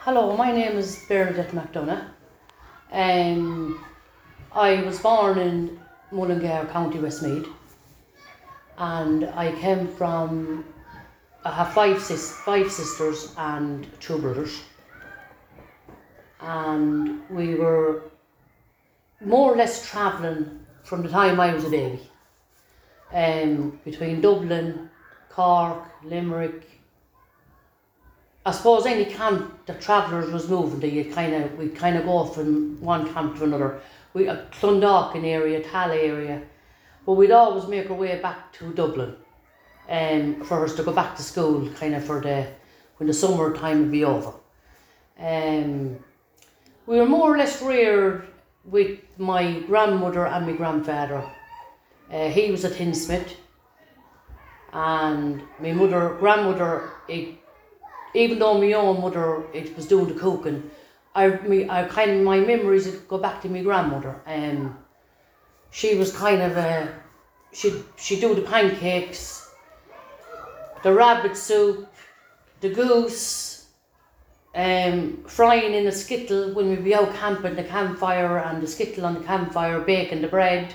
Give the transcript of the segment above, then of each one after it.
Hello, my name is Bernadette McDonough. Um, I was born in Mullingar, County Westmeath, and I came from. I have five sisters and two brothers, and we were more or less travelling from the time I was a baby, between Dublin, Cork, Limerick. I suppose any camp that travellers was moving to, we'd kind of go from one camp to another. We Clondalkin area, Tal area, but we'd always make our way back to Dublin, for us to go back to school, kind of when the summer time would be over. We were more or less reared with my grandmother and my grandfather. He was a tinsmith, and my grandmother, even though my own mother was doing the cooking, my memories go back to my grandmother. She was kind of she'd do the pancakes, the rabbit soup, the goose, frying in a skittle when we'd be out camping, the campfire and the skittle on the campfire, baking the bread.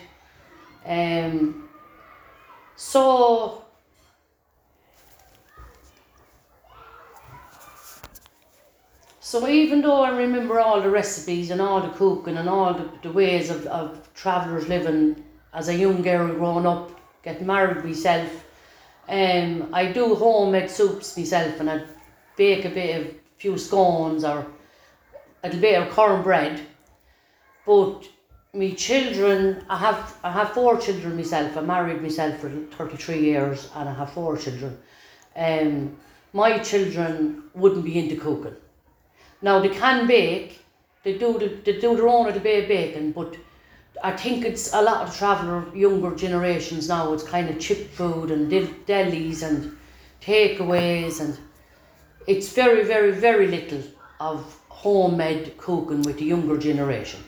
So even though I remember all the recipes and all the cooking and all the ways of travellers living as a young girl growing up, getting married myself, I do homemade soups myself, and I'd bake a few scones or a little bit of cornbread. But me children, I have 4 children myself. I married myself for 33 years and I have 4 children. My children wouldn't be into cooking. Now they can bake, they do their own little bit of baking, but I think it's a lot of younger generations now, it's kind of chip food and delis and takeaways, and it's very, very, very little of homemade cooking with the younger generation.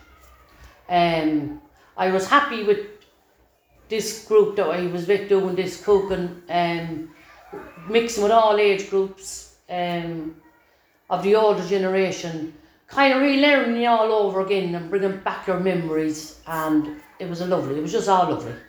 I was happy with this group that I was with doing this cooking, mixing with all age groups, of the older generation, kind of relearning it all over again and bringing back your memories, and it was just all lovely.